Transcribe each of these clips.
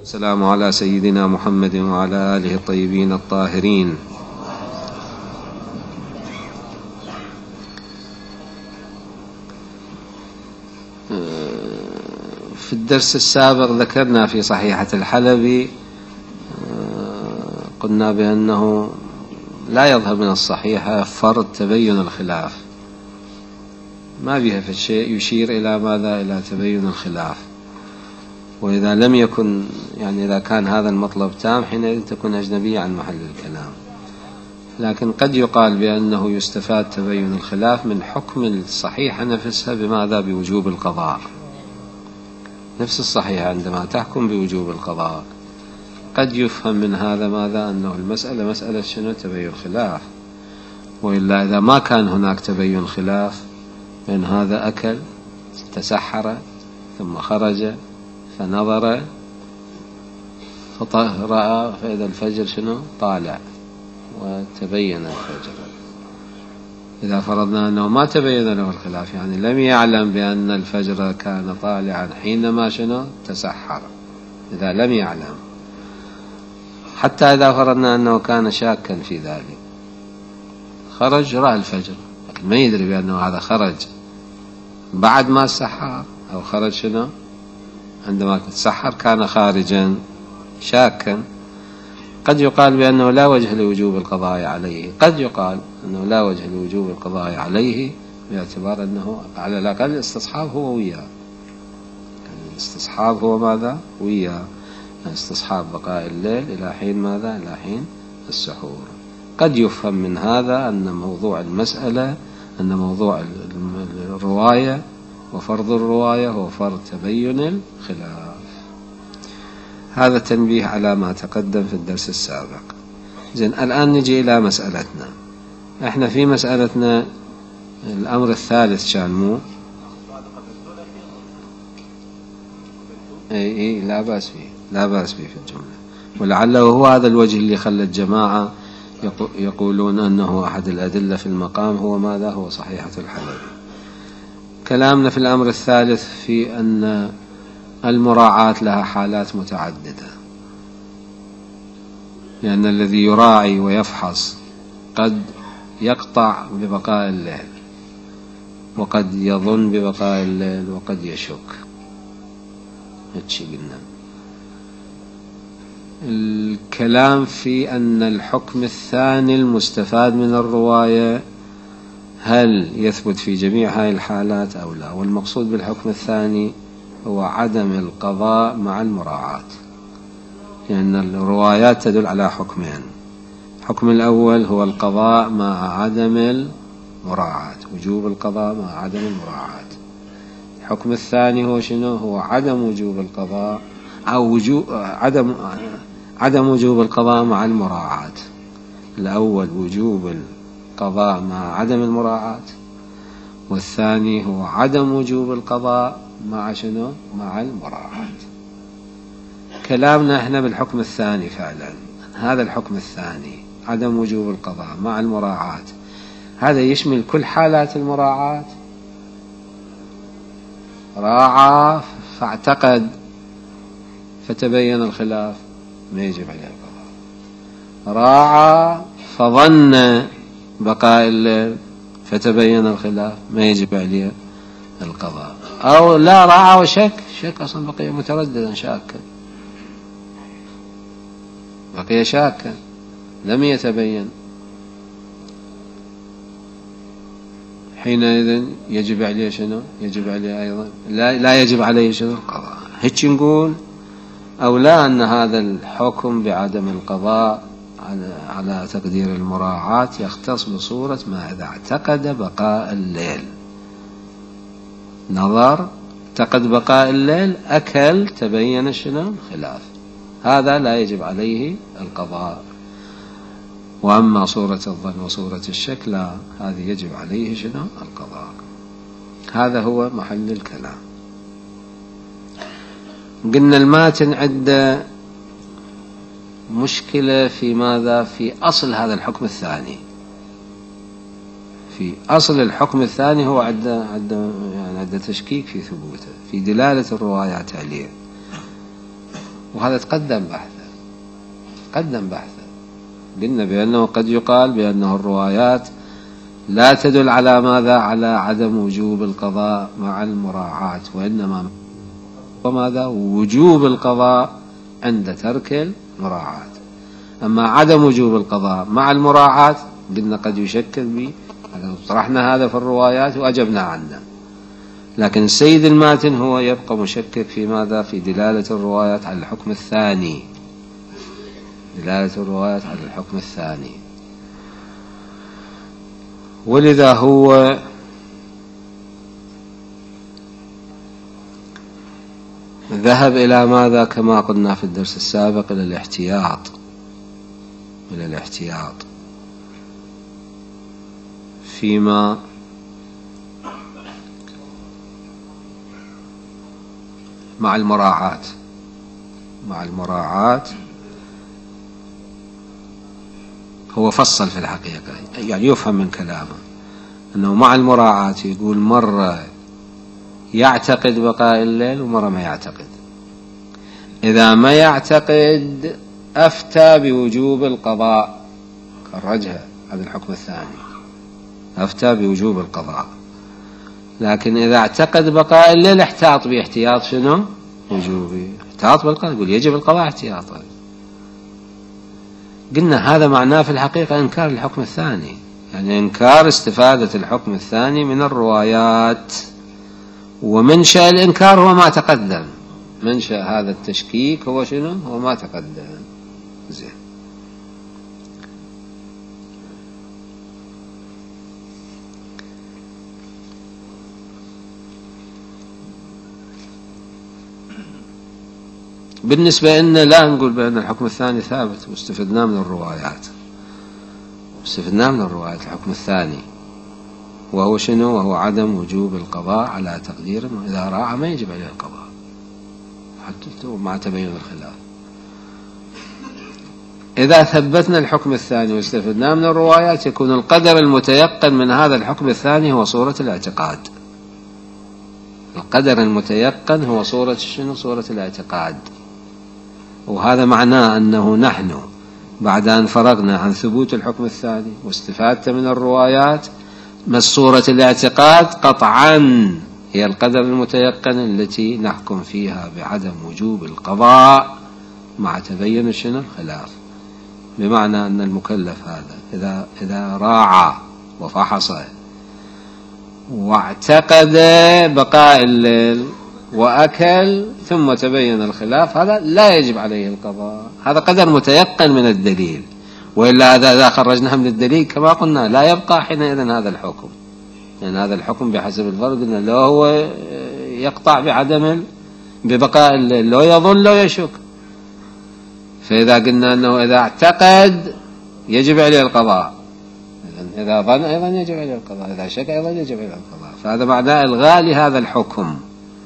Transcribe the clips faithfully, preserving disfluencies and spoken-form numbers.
السلام على سيدنا محمد وعلى آله الطيبين الطاهرين. في الدرس السابق ذكرنا في صحيحة الحلبي، قلنا بأنه لا يظهر من الصحيحة فرض تبين الخلاف، ما بها في الشيء يشير إلى ماذا؟ إلى تبين الخلاف. وإذا لم يكن يعني إذا كان هذا المطلب تام حينئذ تكون أجنبية عن محل الكلام. لكن قد يقال بأنه يستفاد تبين الخلاف من حكم الصحيحة نفسها بماذا؟ بوجوب القضاء. نفس الصحيحة عندما تحكم بوجوب القضاء قد يفهم من هذا ماذا؟ أنه المسألة مسألة شنو؟ تبين خلاف. وإلا إذا ما كان هناك تبين خلاف بأن هذا أكل تسحر ثم خرج فنظر فرأى فإذا الفجر شنو؟ طالع وتبين الفجر. إذا فرضنا أنه ما تبين له الخلاف يعني لم يعلم بأن الفجر كان طالعا حينما شنو؟ تسحر. إذا لم يعلم، حتى إذا فرضنا أنه كان شاكا في ذلك، خرج رأى الفجر لكن ما يدري بأنه هذا خرج بعد ما سحر أو خرج شنو؟ عندما تسحر كان خارجا شاكا. قد يقال بأنه لا وجه لوجوب القضاء عليه، قد يقال أنه لا وجه لوجوب القضاء عليه باعتبار أنه على الأقل الاستصحاب هو وياه. الاستصحاب هو ماذا؟ وياه، استصحاب بقاء الليل إلى حين ماذا؟ إلى حين السحور. قد يفهم من هذا أن موضوع المسألة أن موضوع الرواية وفرض الرواية هو فرض تبين الخلاف. هذا تنبيه على ما تقدم في الدرس السابق. زين، الآن نجي إلى مسألتنا. احنا في مسألتنا الأمر الثالث كان مو اي اي لا بأس فيه، لا بأس فيه في الجملة، ولعله هو هذا الوجه اللي خلى الجماعة يقولون أنه أحد الأدلة في المقام هو ماذا؟ هو صحيحة الحلبي. كلامنا في الأمر الثالث في أن المراعاة لها حالات متعددة، لأن الذي يراعي ويفحص قد يقطع ببقاء الليل، وقد يظن ببقاء الليل، وقد يشك. هاتشي قلنا الكلام في أن الحكم الثاني المستفاد من الرواية هل يثبت في جميع هذه الحالات أو لا. والمقصود بالحكم الثاني هو عدم القضاء مع المراعاة، لأن الروايات تدل على حكمين. الحكم الأول هو القضاء مع عدم المراعاة، وجوب القضاء مع عدم المراعاة. الحكم الثاني هو شنو؟ هو عدم وجوب القضاء أو وجوب عدم عدم وجوب القضاء مع المراعاة. الأول وجوب القضاء مع عدم المراعاة، والثاني هو عدم وجوب القضاء مع شنو؟ مع المراعاة. كلامنا احنا بالحكم الثاني فعلا، هذا الحكم الثاني عدم وجوب القضاء مع المراعاة، هذا يشمل كل حالات المراعاة. راعى فاعتقد فتبين الخلاف ما يجب عليه القضاء. راعى فظن بقاء الليل فتبين الخلاف ما يجب عليه القضاء. أو لا، راعى وشك، شك أصلا بقي مترددا شاكا، بقي شاكا لم يتبين، حينئذ يجب عليه شنو؟ يجب عليه أيضا لا, لا يجب عليه شنو؟ القضاء. هيك نقول أو لا أن هذا الحكم بعدم القضاء على, على تقدير المراعاة يختص بصورة ما إذا اعتقد بقاء الليل، نظر اعتقد بقاء الليل، أكل تبين شنو؟ خلاف، هذا لا يجب عليه القضاء. وأما صورة الظن وصورة الشك لا، هذه يجب عليه شنو؟ القضاء. هذا هو محل الكلام. قلنا الماتن عنده مشكلة في ماذا؟ في أصل هذا الحكم الثاني. في أصل الحكم الثاني هو عنده عنده يعني عنده تشكيك في ثبوته، في دلالة الروايات عليه. وهذا تقدم بحثه تقدم بحثه قلنا بأنه قد يقال بأنه الروايات لا تدل على ماذا؟ على عدم وجوب القضاء مع المراعاة، وإنما وماذا؟ وجوب القضاء عند ترك المراعاة. أما عدم وجوب القضاء مع المراعاة قلنا قد يشكل به، طرحنا هذا في الروايات وأجبنا عنه، لكن السيد الماتن هو يبقى مشكك في ماذا؟ في دلالة الروايات على الحكم الثاني، دلالة الروايات على الحكم الثاني. ولذا هو ذهب إلى ماذا؟ كما قلنا في الدرس السابق، إلى الاحتياط، إلى الاحتياط فيما مع المراعاة، مع المراعاة هو فصل في الحقيقة، يعني يفهم من كلامه أنه مع المراعاة يقول مرة يعتقد بقاء الليل ومرة ما يعتقد. إذا ما يعتقد أفتى بوجوب القضاء، خرجها هذا الحكم الثاني، أفتى بوجوب القضاء. لكن إذا اعتقد بقاء الليل احتاط باحتياط شنو؟ وجوبي، احتاط بالقضاء، يقول يجب القضاء احتياطا. قلنا هذا معناه في الحقيقة إنكار الحكم الثاني، يعني إنكار استفادة الحكم الثاني من الروايات. ومنشأ الإنكار هو ما تقدم، منشأ هذا التشكيك هو شنو؟ هو ما تقدم. زين، بالنسبة لنا لا نقول بأن الحكم الثاني ثابت، واستفدنا من الروايات، استفدنا من الروايات الحكم الثاني وهو شنو؟ وهو عدم وجوب القضاء على تقدير إذا راعى ما يجب عليه القضاء حتى مع تبين الخلاف. إذا ثبتنا الحكم الثاني واستفدنا من الروايات يكون القدر المتيقن من هذا الحكم الثاني هو صورة الاعتقاد. القدر المتيقن هو صورة شنو؟ صورة الاعتقاد. وهذا معناه أنه نحن بعد أن فرغنا عن ثبوت الحكم الثاني واستفادت من الروايات، صورة الاعتقاد قطعا هي القدر المتيقن التي نحكم فيها بعدم وجوب القضاء مع تبين شنو؟ الخلاف. بمعنى أن المكلف هذا إذا إذا راعى وفحص واعتقد بقاء الليل وأكل ثم تبين الخلاف، هذا لا يجب عليه القضاء، هذا قدر متيقن من الدليل. وإلا هذا إذا خرجناها من الدليل كما قلنا لا يبقى حينئذ هذا الحكم، لأن يعني هذا الحكم بحسب الفرق أنه لا هو يقطع بعدم ببقاء الليل، لا يظن لا يشك. فإذا قلنا أنه إذا اعتقد يجب عليه القضاء، إذا ظن أيضا يجب عليه القضاء، إذا شك أيضا يجب عليه القضاء. فهذا معناه إلغاء لهذا الحكم،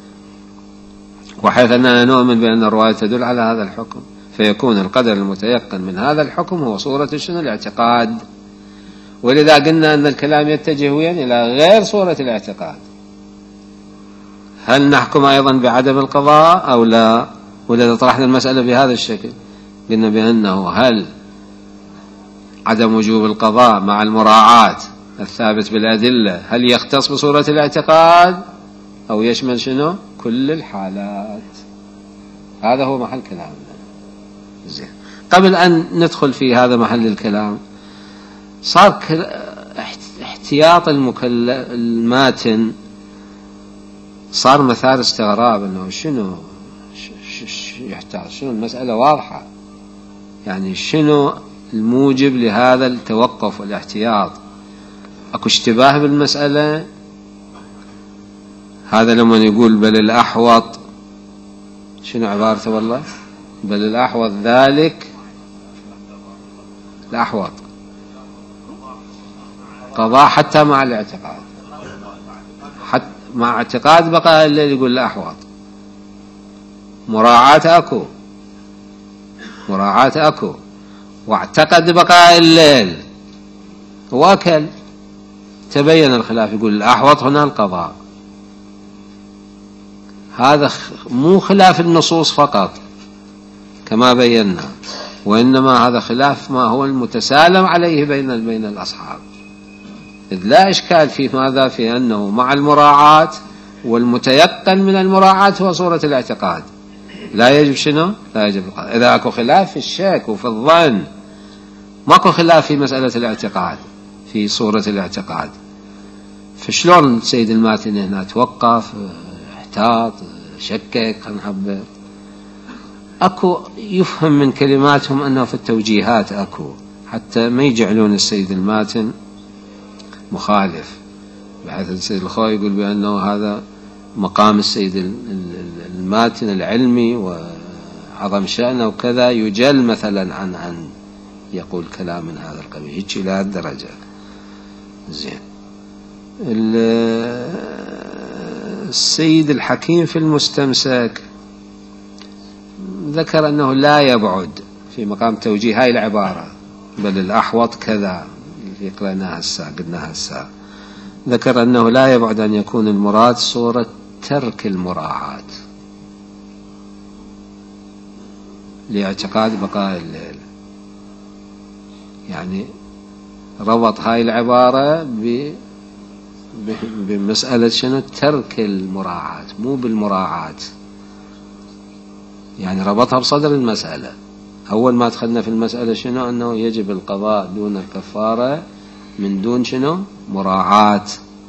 وحيث أننا نؤمن بأن الرواية تدل على هذا الحكم فيكون القدر المتيقن من هذا الحكم هو صورة شنو؟ الاعتقاد. ولذا قلنا أن الكلام يتجه وين؟ إلى غير صورة الاعتقاد. هل نحكم أيضا بعدم القضاء أو لا؟ ولذا طرحنا المسألة بهذا الشكل، قلنا بأنه هل عدم وجوب القضاء مع المراعاة الثابت بالأدلة هل يختص بصورة الاعتقاد أو يشمل شنو؟ كل الحالات. هذا هو محل كلامنا. زين، قبل أن ندخل في هذا محل الكلام، صار احتياط المكلف الماتن صار مثار استغراب أنه شنو يحتاج، شنو المسألة واضحة، يعني شنو الموجب لهذا التوقف والاحتياط؟ أكو اشتباه بالمسألة؟ هذا لما يقول بل الأحوط، شنو عبارته والله؟ بل الأحوط ذلك، الأحوط قضاء حتى مع الاعتقاد، حتى مع اعتقاد بقى الليل، يقول الأحوط مراعاة أكو، مراعاة أكو، واعتقد بقاء الليل وأكل تبين الخلاف، يقول الأحوط هنا القضاء. هذا مو خلاف النصوص فقط، كما بينا، وإنما هذا خلاف ما هو المتسالم عليه بين بين الأصحاب، إذ لا إشكال في ماذا؟ في أنه مع المراعاة، والمتيقن من المراعاة هو صورة الاعتقاد، لا يجب شنو؟ لا يجب القضاء. إذا أكو خلاف في الشك وفي الظن، ماكو خلاف في مسألة الاعتقاد، في صورة الاعتقاد، فشلون السيد الماتني هنا توقف، احتاط، شكك، خلينا نعبر. أكو يفهم من كلماتهم أنه في التوجيهات أكو، حتى ما يجعلون السيد الماتن مخالف، بحيث السيد الخوي يقول بأنه هذا مقام السيد الماتن العلمي وعظم شأنه وكذا، يجل مثلا عن أن يقول كلام من هذا القبيل، هيك إلى هذه الدرجة. زين. السيد الحكيم في المستمسك ذكر أنه لا يبعد في مقام توجيه هاي العبارة، بل الأحوط كذا اللي قلناها هسه قلناها هسه، ذكر أنه لا يبعد أن يكون المراد صورة ترك المراعاة لاعتقاد بقاء الليل. يعني ربط هاي العبارة ب بمسألة شنو؟ ترك المراعاة، مو بالمراعاة. يعني ربطها بصدر المسألة. أول ما دخلنا في المسألة شنو؟ أنه يجب القضاء دون الكفارة من دون شنو؟ مراعاة.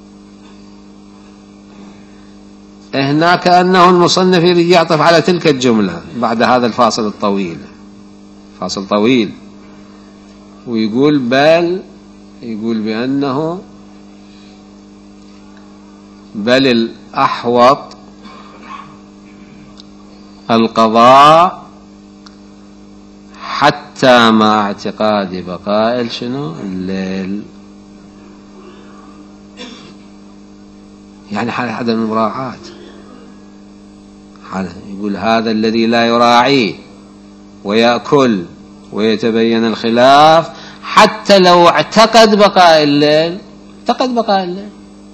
هناك أنه المصنف يريد يعطف على تلك الجملة بعد هذا الفاصل الطويل، فاصل طويل، ويقول بل يقول بأنه بل الأحوط القضاء حتى مع اعتقاد بقاء شنو؟ الليل. يعني حال عدم المراعاة، يقول هذا الذي لا يراعيه ويأكل ويتبين الخلاف حتى لو اعتقد بقاء الليل، اعتقد بقاء الليل،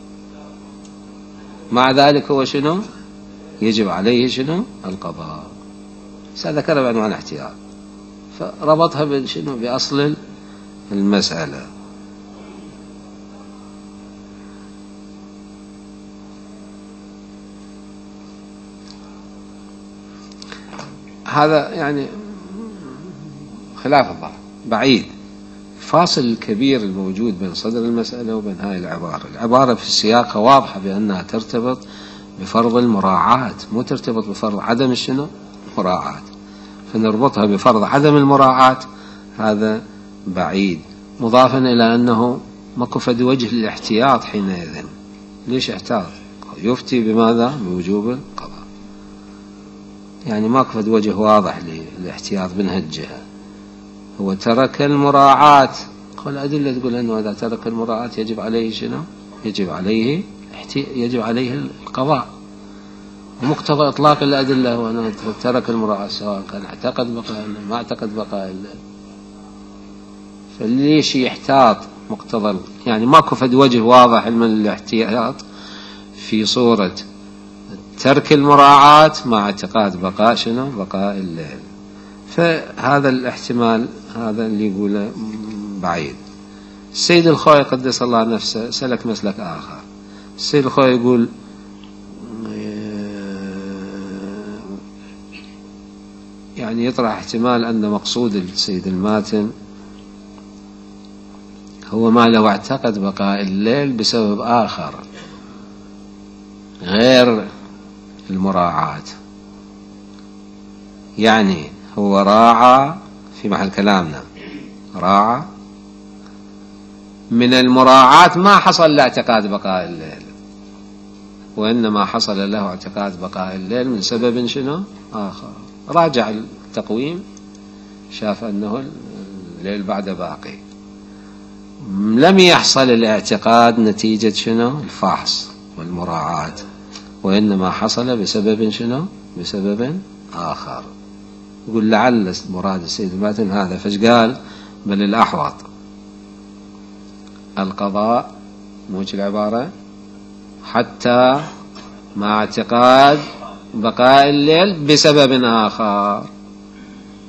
مع ذلك هو شنو؟ يجب عليه شنو؟ القضاء. سأذكر بعنوان احتياط، فربطها بشنو؟ بأصل المسألة. هذا يعني خلاف الظاهر بعيد. فاصل الكبير الموجود بين صدر المسألة وبين هاي العبارة، العبارة في السياق واضحة بأنها ترتبط بفرض المراعاة، مو ترتبط بفرض عدم الشنو؟ مراعاة. فنربطها بفرض عدم المراعاة، هذا بعيد. مضافا إلى أنه ماكو فد وجه للاحتياط حينئذ. ليش احتاط؟ يفتي بماذا؟ بوجوب القضاء. يعني ماكو فد وجه واضح للاحتياط من هالجهة. هو ترك المراعاة، قال أدلة تقول أنه إذا ترك المراعاة يجب عليه شنو؟ يجب عليه يجب عليه القضاء. ومقتضى إطلاق الأدلة هو أنه ترك المراعاة سواء كان اعتقد بقاء الليل ما اعتقد بقاء الليل. فليش يحتاط؟ مقتضى يعني ماكو فد وجه واضح من الاحتياط في صورة ترك المراعاة مع اعتقاد بقاء شنو؟ بقاء الليل. فهذا الاحتمال هذا اللي يقوله بعيد. السيد الخوي قدس الله نفسه سلك مسلك آخر. السيد الخوي يقول يعني يطرح احتمال أن مقصود السيد الماتن هو ما لو اعتقد بقاء الليل بسبب آخر غير المراعاة. يعني هو راعى في محل كلامنا، راعى من المراعاة ما حصل له اعتقاد بقاء الليل، وإنما حصل له اعتقاد بقاء الليل من سبب شنو؟ آخر. راجع التقويم شاف أنه الليل بعد باقي، لم يحصل الاعتقاد نتيجة شنو؟ الفحص والمراعاة، وإنما حصل بسبب شنو؟ بسبب آخر. يقول لعل مراد السيد الماتن هذا، فاش قال بل الأحوط القضاء، موش العبارة حتى مع اعتقاد بقاء الليل بسبب آخر.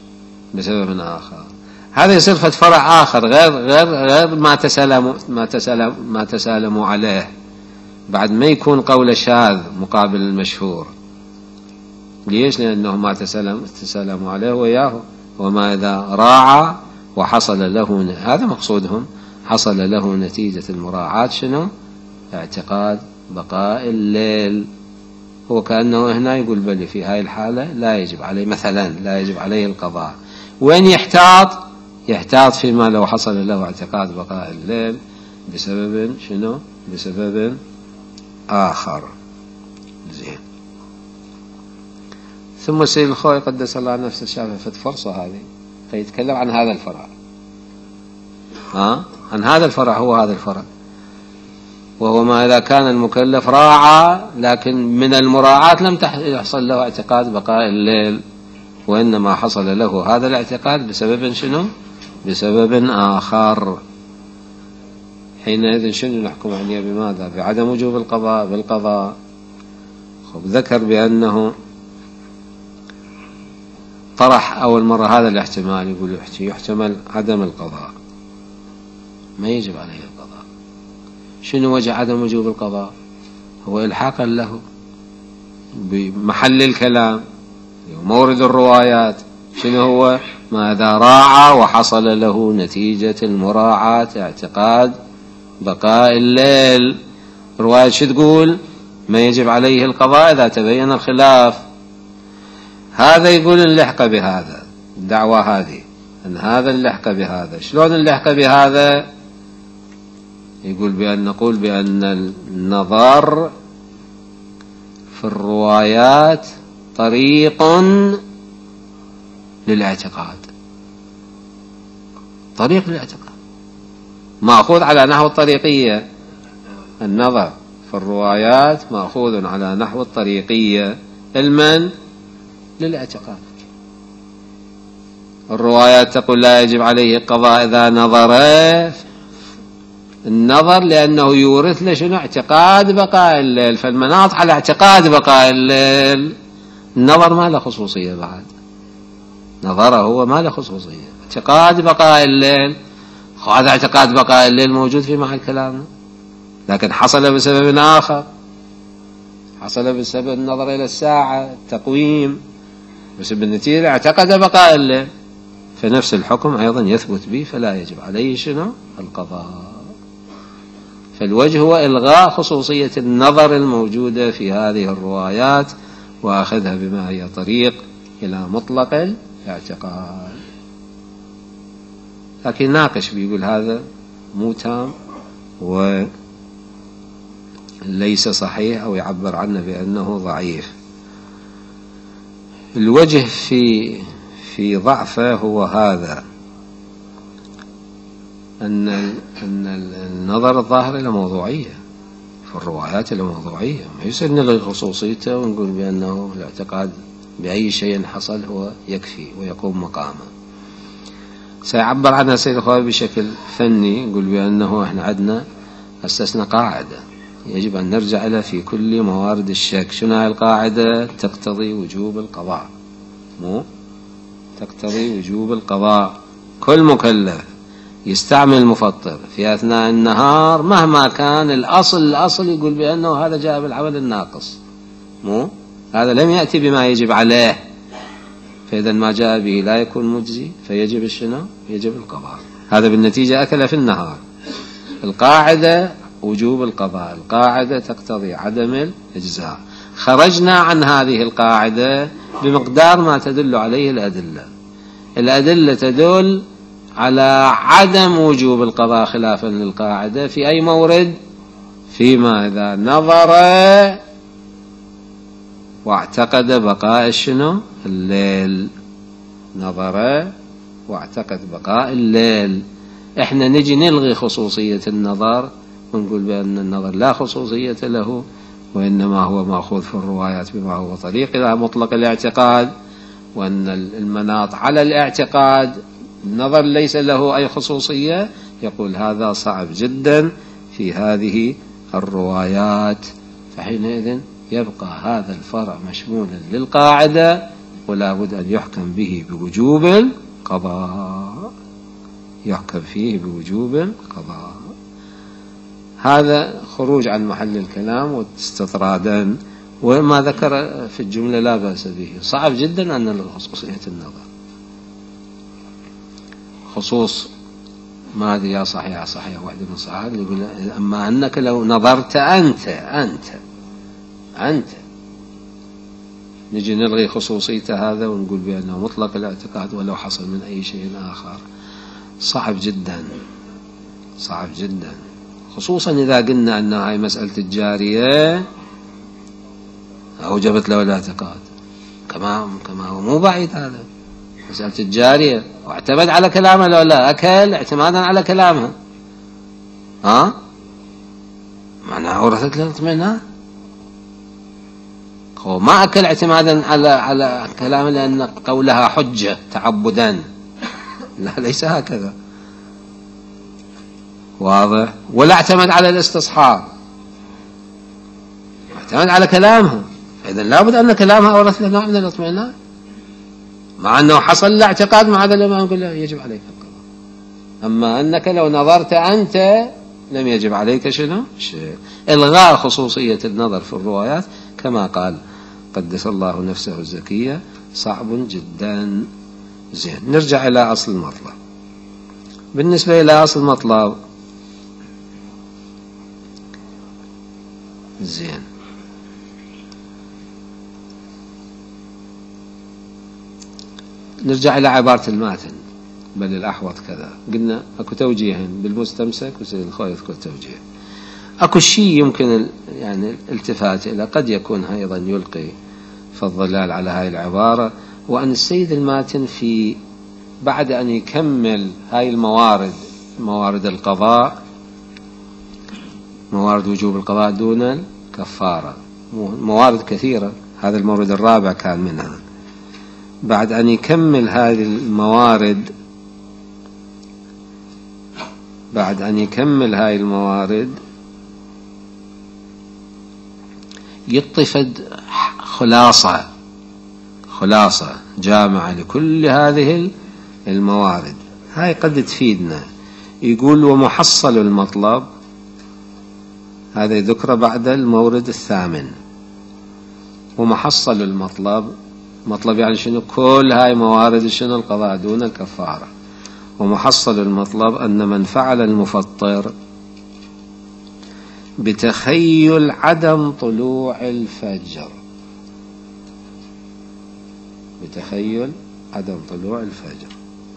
بسبب آخر. هذا يصير فد فرع آخر غير غير غير ما تسالموا ما تسالم ما تسالموا عليه، بعد ما يكون قول شاذ مقابل المشهور. ليش؟ لأنه ما تسالم تسالموا عليه وياه. وما إذا راعى وحصل له، هذا مقصودهم، حصل له نتيجة المراعاة شنو؟ اعتقاد بقاء الليل. هو كأنه هنا يقول بلي في هاي الحالة لا يجب عليه، مثلا لا يجب عليه القضاء. وين يحتاط؟ يحتاط فيما لو حصل له اعتقاد بقاء الليل بسبب شنو؟ بسبب آخر. زين. ثم السيد الخوي قدس الله نفسه شافه فت فرصة هذه فيتكلم عن هذا الفرع، ها؟ عن هذا الفرع. هو هذا الفرع، وهو ما إذا كان المكلف راعى لكن من المراعاة لم يحصل له اعتقاد بقاء الليل، وإنما حصل له هذا الاعتقاد بسبب شنو؟ بسبب آخر. حينئذ شنو نحكم عليه؟ بماذا؟ بعدم وجوب القضاء بالقضاء. خب ذكر بأنه طرح أول مرة هذا الاحتمال، يقول يحتمل عدم القضاء، ما يجب عليه القضاء. شنو وجه عدم وجوب القضاء؟ هو إلحاقا له بمحل الكلام ومورد الروايات. شنو هو؟ ما إذا راعى وحصل له نتيجة المراعاة اعتقاد بقاء الليل. رواية شو تقول؟ ما يجب عليه القضاء إذا تبين الخلاف. هذا يقول اللحق بهذا، الدعوة هذه أن هذا اللحق بهذا. شلون اللحق بهذا؟ يقول بأن نقول بأن النظر في الروايات طريق للاعتقاد، طريق للاعتقاد مأخوذ على نحو الطريقية. النظر في الروايات مأخوذ على نحو الطريقية. المن؟ للاعتقاد. الروايات تقول لا يجب عليه القضاء إذا نظر. النظر لأنه يورث له شنو؟ اعتقاد بقاء الليل. فالمناط على اعتقاد بقاء الليل. النظر ما له خصوصية بعد، نظره هو ما له خصوصية، اعتقاد بقاء الليل. هذا اعتقاد بقاء الليل موجود في محل كلامنا، لكن حصل بسبب آخر، حصل بسبب النظر إلى الساعة، التقويم، بس بالنتيجة اعتقد بقاء الليل. فنفس الحكم أيضا يثبت به، فلا يجب عليه شنو؟ القضاء. فالوجه هو إلغاء خصوصية النظر الموجودة في هذه الروايات وأخذها بما هي طريق إلى مطلق الاعتقاد. لكن ناقش بيقول هذا مو تام وليس صحيح، أو يعبر عنه بأنه ضعيف. الوجه في في ضعفه هو هذا، أن أن النظر الظاهر إلى موضوعية في الروايات، إلى موضوعية، ما يصير نلغي خصوصيته ونقول بأنه الاعتقاد بأي شيء حصل هو يكفي ويقوم مقامه. سيعبر عنها سيد الخوي بشكل فني، يقول بأنه احنا عندنا أسسنا قاعدة يجب أن نرجع لها في كل موارد الشك. شنو هاي القاعدة؟ تقتضي وجوب القضاء، مو تقتضي وجوب القضاء. كل مكلف يستعمل المفطر في أثناء النهار مهما كان الأصل الأصل يقول بأنه هذا جاء بالعمل الناقص، مو هذا لم يأتي بما يجب عليه، فإذا ما جاء به لا يكون مجزي، فيجب الشنو؟ يجب القضاء. هذا بالنتيجة أكل في النهار. القاعدة وجوب القضاء، القاعدة تقتضي عدم الإجزاء. خرجنا عن هذه القاعدة بمقدار ما تدل عليه الأدلة. الأدلة تدل على عدم وجوب القضاء خلافا للقاعدة في أي مورد؟ فيما إذا نظر واعتقد بقاء شنو؟ الليل. نظر واعتقد بقاء الليل. احنا نجي نلغي خصوصية النظر ونقول بأن النظر لا خصوصية له، وإنما هو مأخوذ في الروايات بما هو طريق إلى مطلق الاعتقاد، وأن المناط على الاعتقاد، النظر ليس له أي خصوصية. يقول هذا صعب جدا في هذه الروايات، فحينئذ يبقى هذا الفرع مشمولا للقاعدة ولا بد أن يحكم به بوجوب القضاء، يحكم فيه بوجوب القضاء. هذا خروج عن محل الكلام واستطرادا، وما ذكر في الجملة لا بأس به. صعب جدا أن خصوصية النظر خصوص ما أدري يا صحيح يا صحيح واحد من الصحابة يقول أما أنك لو نظرت أنت أنت أنت نجي نلغي خصوصيته هذا ونقول بأنه مطلق الاعتقاد ولو حصل من أي شيء آخر. صعب جدا صعب جدا، خصوصا إذا قلنا أن هاي مسألة الجارية أوجبت له الاعتقاد، كما كما هو مو بعيد هذا مسألة الجارية، واعتمد على كلامها لو لا أكل اعتمادا على كلامها، ها معناها أورثت له الاطمئنان. هو ما أكل اعتمادا على على كلامها لأن قولها حجة تعبدا، لا ليس هكذا، واضح. ولا اعتمد على الاستصحاب، اعتمد على كلامها، إذن لابد أن كلامها أورث له نوع من الاطمئنان، مع أنه حصل له اعتقاد مع هذا الإمام يقول له يجب عليك القضاء. أما أنك لو نظرت أنت لم يجب عليك شنو شيء. إلغاء خصوصية النظر في الروايات كما قال قدس الله نفسه الزكية صعب جدا. زين، نرجع إلى أصل المطلب. بالنسبة إلى أصل المطلب، زين، نرجع إلى عبارة الماتن، بل الأحوط كذا. قلنا أكو توجيهين بالمستمسك وسيد الخوي يذكر توجيه. أكو شيء يمكن يعني الالتفات إلى، قد يكون أيضا يلقي في الظلال على هاي العبارة، وأن السيد الماتن في بعد أن يكمل هاي الموارد، موارد القضاء، موارد وجوب القضاء دون الكفارة، موارد كثيرة، هذا المورد الرابع كان منها. بعد أن يكمل هذه الموارد بعد أن يكمل هاي الموارد يطفد خلاصة خلاصة جامعة لكل هذه الموارد. هاي قد تفيدنا. يقول ومحصل المطلب، هذا ذكر بعد المورد الثامن. ومحصل المطلب، مطلب يعني شنو؟ كل هاي موارد شنو؟ القضاء دون الكفارة. ومحصل المطلب أن من فعل المفطر بتخيل عدم طلوع الفجر، بتخيل عدم طلوع الفجر،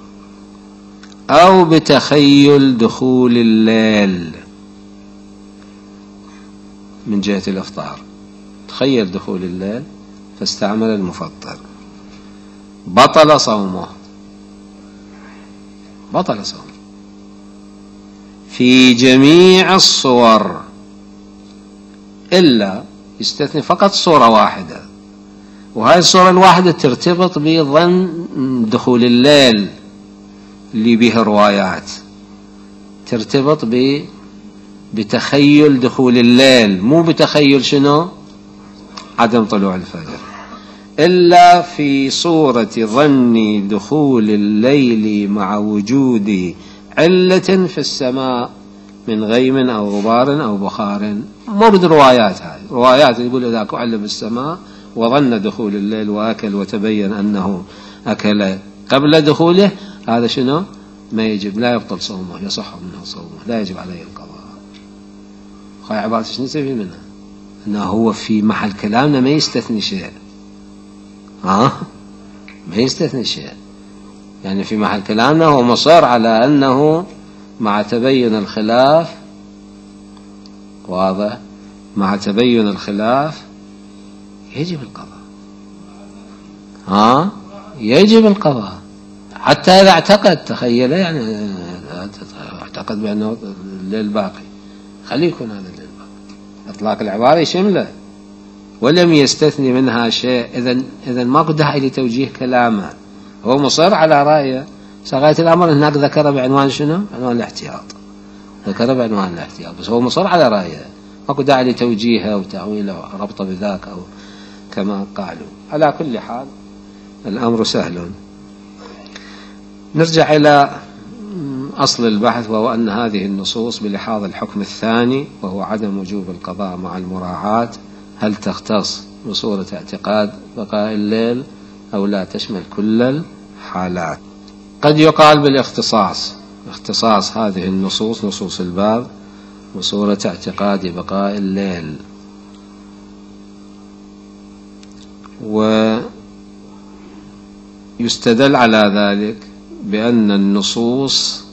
أو بتخيل دخول الليل من جهة الإفطار، تخيل دخول الليل فاستعمل المفطر، بطل صومه، بطل صومه في جميع الصور، إلا يستثني فقط صورة واحدة، وهذه الصورة الواحدة ترتبط بظن دخول الليل اللي به روايات، ترتبط ب بتخيل دخول الليل، مو بتخيل شنو؟ عدم طلوع الفجر. إلا في صورة ظن دخول الليل مع وجود علة في السماء من غيم أو غبار أو بخار. مورد روايات، هاي روايات يقول إذا كعل بالسماء وظن دخول الليل وأكل وتبين أنه أكل قبل دخوله، هذا شنو؟ ما يجب، لا يبطل صومه، يصح منه صومه، لا يجب عليه القضاء. هاي عبارة شنو نستفيد منها؟ أنه هو في محل كلامنا ما يستثني شيء، ها ما يستثني شيء، يعني في محل كلامنا هو مصر على أنه مع تبين الخلاف، واضح، مع تبين الخلاف يجب القضاء، ها يجب القضاء، حتى إذا اعتقد، تخيل يعني اعتقد بأنه الليل باقي، خليه يكون هذا الليل باقي، إطلاق العبارة يشمله ولم يستثني منها شيء. إذن إذن ماكو داعي لتوجيه كلامه، هو مصر على رأيه. سغاية الأمر هناك ذكر بعنوان شنو؟ عنوان الاحتياط، ذكر بعنوان الاحتياط، بس هو مصر على رأيه، ماكو داعي لتوجيهه وتأويله وربطه بذاك أو كما قالوا. على كل حال الأمر سهل. نرجع إلى أصل البحث، وهو أن هذه النصوص بلحاظ الحكم الثاني وهو عدم وجوب القضاء مع المراعاة هل تختص بصورة اعتقاد بقاء الليل أو لا تشمل كل الحالات. قد يقال بالاختصاص، اختصاص هذه النصوص نصوص الباب بصورة اعتقاد بقاء الليل، ويستدل على ذلك بأن النصوص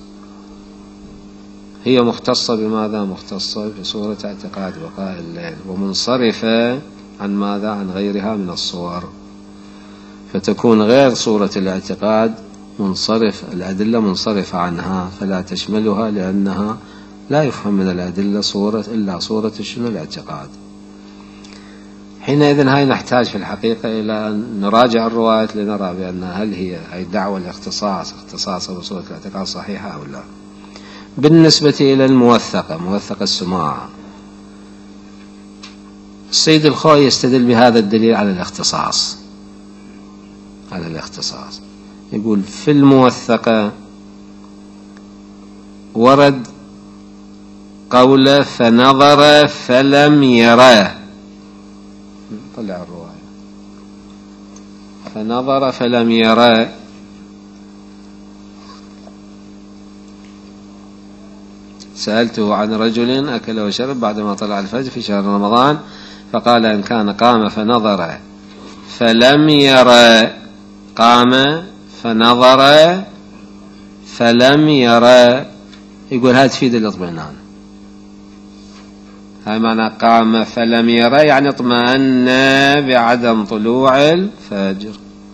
هي مختصة بماذا؟ مختصة بصورة اعتقاد بقاء الليل، ومنصرفة عن ماذا؟ عن غيرها من الصور، فتكون غير صورة الاعتقاد منصرف، الأدلة منصرفة عنها فلا تشملها، لأنها لا يفهم من الأدلة صورة إلا صورة شنو؟ الاعتقاد. حينئذ هاي نحتاج في الحقيقة إلى أن نراجع الروايات لنرى بأن هل هي هي دعوة الاختصاص اختصاص بصورة الاعتقاد صحيحة أو لا. بالنسبة إلى الموثقة، موثقة السماع، السيد الخوئي يستدل بهذا الدليل على الاختصاص، على الاختصاص. يقول في الموثقة ورد قوله فنظر فلم يرى، طلع الرواية فنظر فلم يرى، سألته عن رجل أكل وشرب بعدما طلع الفجر في شهر رمضان فقال إن كان قام فنظر فلم يرى، قام فنظر فلم يرى، يقول هذا تفيد الاطمئنان. هاي معنى قام فلم يرى يعني اطمأن بعدم طلوع الفجر،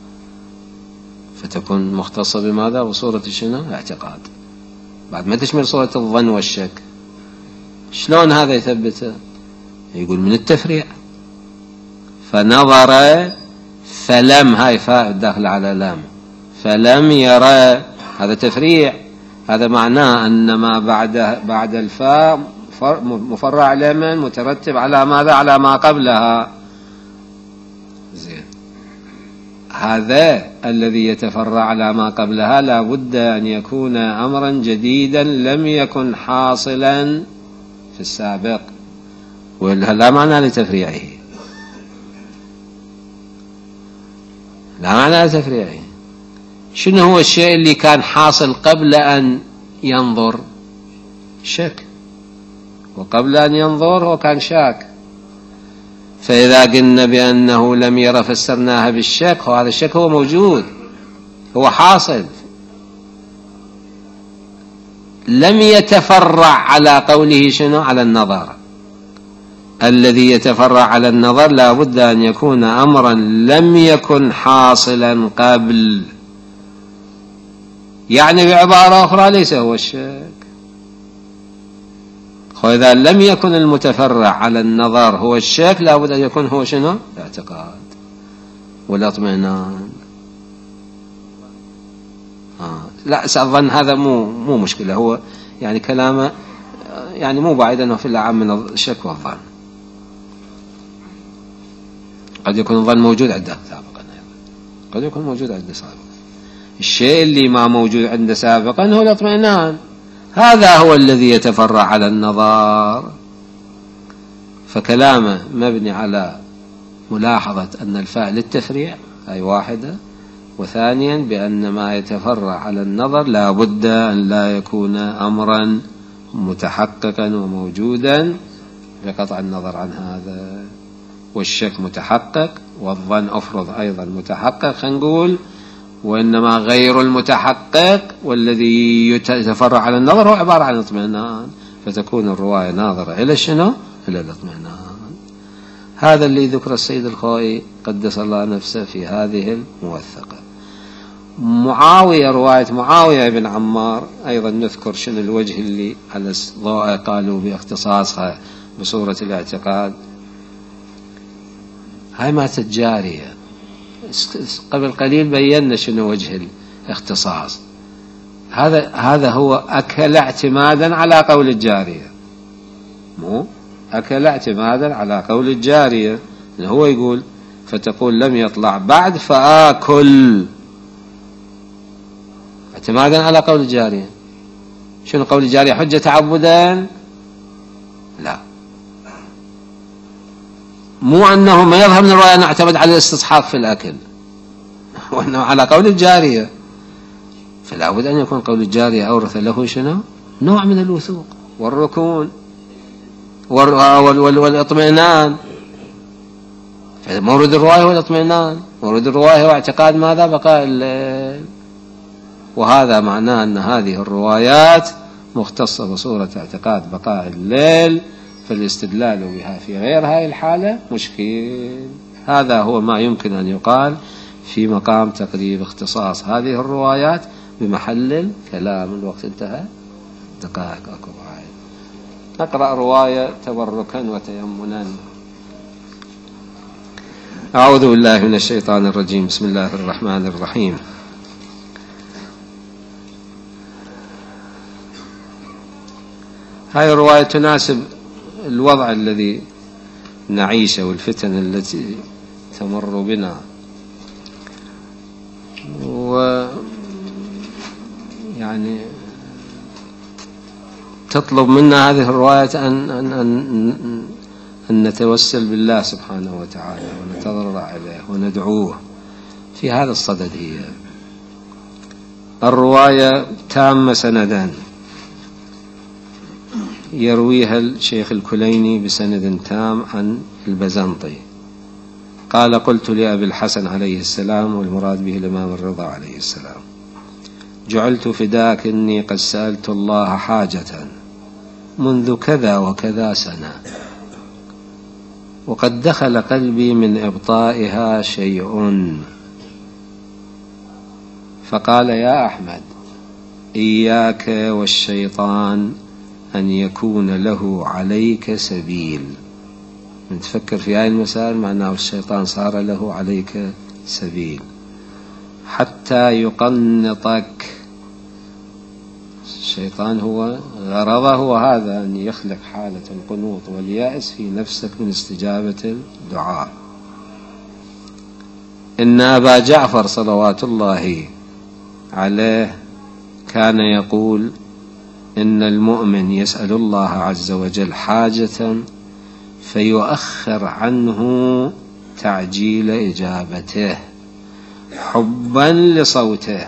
فتكون مختصة بماذا؟ بصورة شنو؟ اعتقاد، بعد ما تشمل صورة الظن والشك. شلون هذا يثبته؟ يقول من التفريع، فنظر فلم، هاي فاء داخل على لام، فلم يرى، هذا تفريع، هذا معناه أن ما بعد بعد الفاء مفرع لمن مترتب على ماذا؟ على ما قبلها. زين، هذا الذي يتفرع على ما قبلها لا بد أن يكون أمرا جديدا لم يكن حاصلا في السابق، ولا معنى لتفريعه، لا معنى لتفريعه. شنو هو الشيء اللي كان حاصل قبل أن ينظر؟ شك، وقبل أن ينظر هو كان شاك، فإذا قلنا بأنه لم يرى فسرناها بالشك، وهذا الشك هو موجود، هو حاصل، لم يتفرع على قوله شنو؟ على النظر. الذي يتفرع على النظر لا بد أن يكون أمرا لم يكن حاصلا قبل، يعني بعبارة أخرى ليس هو الشك. وإذا لم يكن المتفرع على النظر هو الشك لا بد أن يكون هو شنو؟ الاعتقاد والاطمئنان. آه. لا سأظن هذا مو مو مشكلة، هو يعني كلامه يعني مو بعيد أنه في العام من الشك والظن، قد يكون الظن موجود عنده سابقا، قد يكون موجود عنده سابقا. الشيء اللي ما موجود عنده سابقا هو الاطمئنان، هذا هو الذي يتفرع على النظر. فكلامه مبني على ملاحظة أن الفاء للتفريع أي واحدة، وثانيا بأن ما يتفرع على النظر لا بد أن لا يكون أمرا متحققا وموجودا بقطع النظر عن هذا. والشك متحقق والظن أفرض أيضا متحقق خلينا نقول، وإنما غير المتحقق والذي يتفرع على النظر هو عبارة عن اطمئنان، فتكون الرواية ناظرة إلى شنو؟ إلى الاطمئنان. هذا اللي ذكر السيد الخوئي قدس الله نفسه في هذه الموثقة. معاوية، رواية معاوية بن عمار أيضا نذكر شنو الوجه اللي على ضوء قالوا باختصاصها بصورة الاعتقاد. هاي ماتت جارية، قبل قليل بينا شنو وجه الاختصاص. هذا هذا هو أكل اعتمادا على قول الجارية، مو أكل اعتمادا على قول الجارية. هو يقول فتقول لم يطلع بعد فآكل، اعتمادا على قول الجارية. شنو قول الجارية؟ حجة تعبدا؟ لا، مو أنه ما يظهر من الرواية نعتمد على الاستصحاق في الأكل، وأنه على قول الجارية. فلا بد أن يكون قول الجارية أورث له شنو؟ نوع من الوثوق والركون والاطمئنان. مورد الرواية هو الاطمئنان، مورد الرواية هو اعتقاد ماذا؟ بقاء الليل. وهذا معناه أن هذه الروايات مختصة بصورة اعتقاد بقاء الليل، فالاستدلال بها في غير هذه الحالة مشكل. هذا هو ما يمكن أن يقال في مقام تقريب اختصاص هذه الروايات بمحل الكلام. الوقت انتهى، دقائق أكو بعد. نقرأ رواية تبركا وتيمنا. أعوذ بالله من الشيطان الرجيم. بسم الله الرحمن الرحيم. هذه الرواية تناسب الوضع الذي نعيشه والفتن التي تمر بنا، و يعني تطلب منا هذه الرواية أن, أن, أن, أن نتوسل بالله سبحانه وتعالى ونتضرع إليه وندعوه في هذا الصدد. هي الرواية تامة سندان، يرويها الشيخ الكليني بسند تام عن البزنطي قال: قلت لأبي الحسن عليه السلام، والمراد به الإمام الرضا عليه السلام: جعلت فداك إني قد سألت الله حاجة منذ كذا وكذا سنة، وقد دخل قلبي من إبطائها شيء، فقال: يا أحمد، إياك والشيطان أن يكون له عليك سبيل. نتفكر في هذه المسائل، معناه الشيطان صار له عليك سبيل حتى يقنطك. الشيطان هو غرضه وهذا أن يخلق حالة القنوط واليأس في نفسك من استجابة الدعاء. إن أبا جعفر صلوات الله عليه كان يقول: إن المؤمن يسأل الله عز وجل حاجة فيؤخر عنه تعجيل إجابته حبا لصوته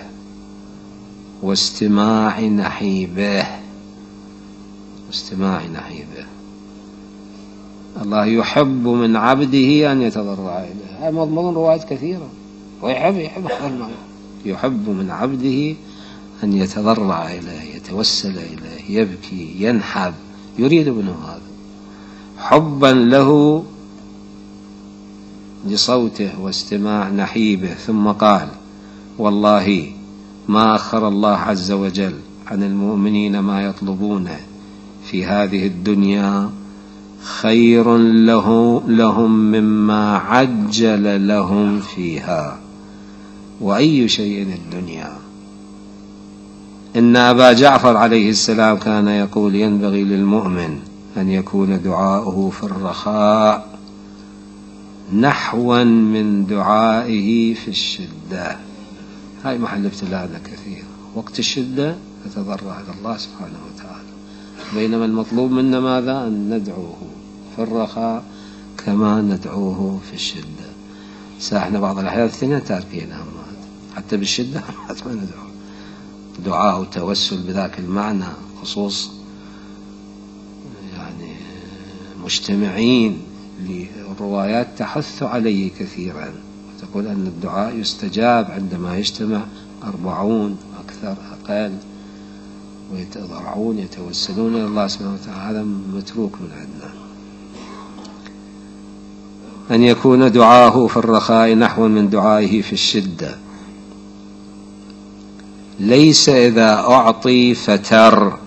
واستماع نحيبه. واستماع نحيبه. الله يحب من عبده أن يتضرع إليه. هذا مضمون روايات كثيرة. ويحب يحب يحب من عبده أن يتضرع إليه، يتوسل إليه، يبكي، ينحب، يريد منه هذا حبا له لصوته واستماع نحيبه. ثم قال: والله ما أخر الله عز وجل عن المؤمنين ما يطلبونه في هذه الدنيا خير له لهم مما عجل لهم فيها. وأي شيء الدنيا. إن أبا جعفر عليه السلام كان يقول: ينبغي للمؤمن أن يكون دعاؤه في الرخاء نحوا من دعائه في الشدة. هاي محل ابتلاءنا كثير. وقت الشدة نتضرع إلى الله سبحانه وتعالى، بينما المطلوب منا ماذا؟ أن ندعوه في الرخاء كما ندعوه في الشدة. ساحنا بعض الأحيان الاثنين تاركينها، حتى بالشدة ما ندعوه. دعاء وتوسل بذاك المعنى، خصوص يعني مجتمعين للروايات تحث عليه كثيرا، وتقول أن الدعاء يستجاب عندما يجتمع أربعون أكثر أقل ويتضرعون يتوسلون إلى الله سبحانه وتعالى. هذا متروك من عندنا. أن يكون دعاءه في الرخاء نحو من دعائه في الشدة، ليس إذا أعطي فتر،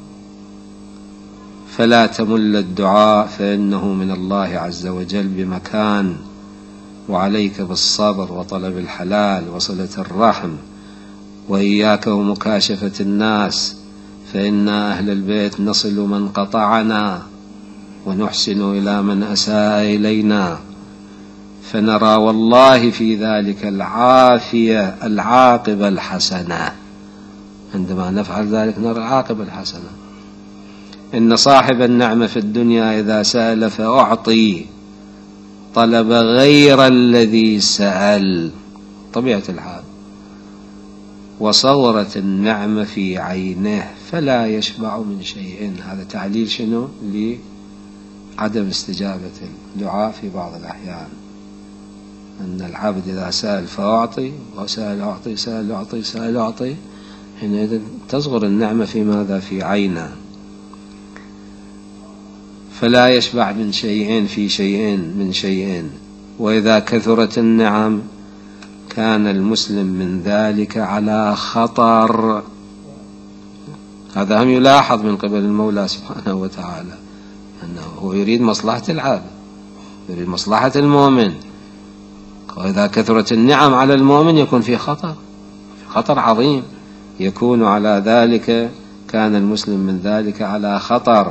فلا تمل الدعاء فإنه من الله عز وجل بمكان. وعليك بالصبر وطلب الحلال وصلة الرحم، وإياك ومكاشفة الناس، فإن أهل البيت نصل من قطعنا ونحسن إلى من أساء إلينا، فنرى والله في ذلك العافية العاقبة الحسنة. عندما نفعل ذلك نرى العاقبة الحسنة. إن صاحب النعمة في الدنيا إذا سأل فأعطي، طلب غير الذي سأل، طبيعة الحال. وصغرت النعمة في عينه فلا يشبع من شيء. هذا تعليل شنو؟ لعدم استجابة الدعاء في بعض الأحيان. أن العبد إذا سأل فأعطي، وسأل أعطي، سأل أعطي، سأل أعطي، حينئذ تصغر النعمة في ماذا؟ في عينه. فلا يشبع من شيء في شيء من شيء. وإذا كثرت النعم كان المسلم من ذلك على خطر. هذا هم يلاحظ من قبل المولى سبحانه وتعالى أنه هو يريد مصلحة العبد، يريد مصلحة المؤمن. وإذا كثرت النعم على المؤمن يكون في خطر، في خطر عظيم يكون على ذلك. كان المسلم من ذلك على خطر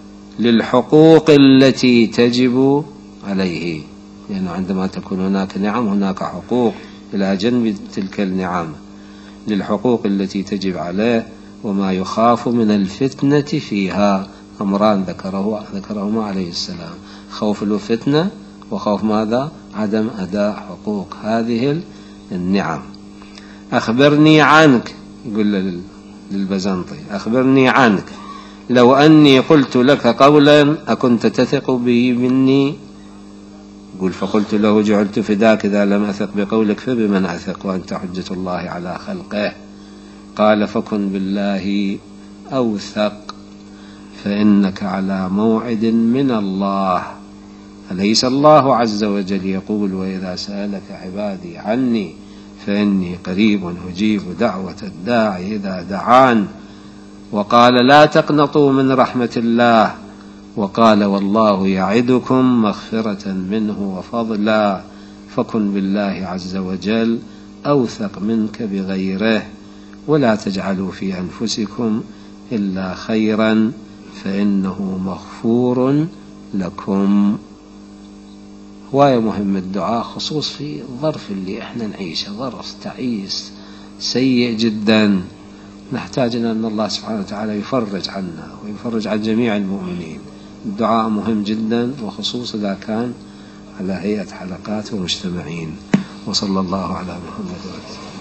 للحقوق التي تجب عليه، لأنه يعني عندما تكون هناك نعم هناك حقوق إلى جنب تلك النعم، للحقوق التي تجب عليه وما يخاف من الفتنة فيها. أمران ذكره ذكرهما عليه السلام: خوف الفتنة، وخوف ماذا؟ عدم أداء حقوق هذه النعم. أخبرني عنك، يقول للبزنطي: أخبرني عنك، لو أني قلت لك قولا أكنت تثق به مني؟ يقول: فقلت له: جعلت فداك إذا لم أثق بقولك فبمن أثق وأنت حجة الله على خلقه. قال: فكن بالله أوثق، فإنك على موعد من الله. أليس الله عز وجل يقول: وإذا سألك عبادي عني فإني قريب أجيب دعوة الداعي إذا دعان. وقال: لا تقنطوا من رحمة الله. وقال: والله يعدكم مغفرة منه وفضلا. فكن بالله عز وجل أوثق منك بغيره، ولا تجعلوا في أنفسكم إلا خيرا فإنه مغفور لكم. هواية مهم الدعاء، خصوص في الظرف اللي احنا نعيشه، ظرف تعيس سيء جدا، نحتاج أن الله سبحانه وتعالى يفرج عنا ويفرج عن جميع المؤمنين. الدعاء مهم جدا، وخصوصا إذا كان على هيئة حلقات ومجتمعين. وصلى الله على محمد وسلم.